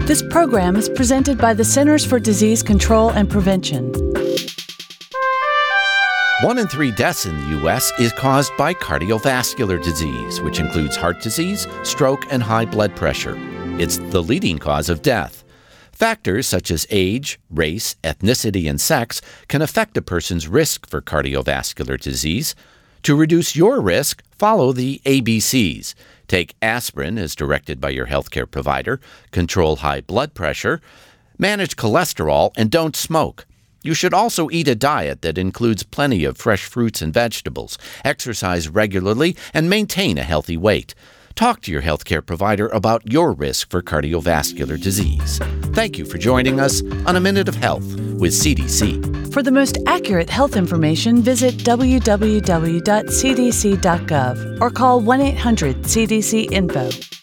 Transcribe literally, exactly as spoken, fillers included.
This program is presented by the Centers for Disease Control and Prevention. One in three deaths in the U S is caused by cardiovascular disease, which includes heart disease, stroke, and high blood pressure. It's the leading cause of death. Factors such as age, race, ethnicity, and sex can affect a person's risk for cardiovascular disease. To reduce your risk, follow the A B Cs. Take aspirin as directed by your healthcare provider, control high blood pressure, manage cholesterol, and don't smoke. You should also eat a diet that includes plenty of fresh fruits and vegetables, exercise regularly, and maintain a healthy weight. Talk to your healthcare provider about your risk for cardiovascular disease. Thank you for joining us on A Minute of Health with C D C. For the most accurate health information, visit w w w dot c d c dot gov or call one eight hundred C D C info.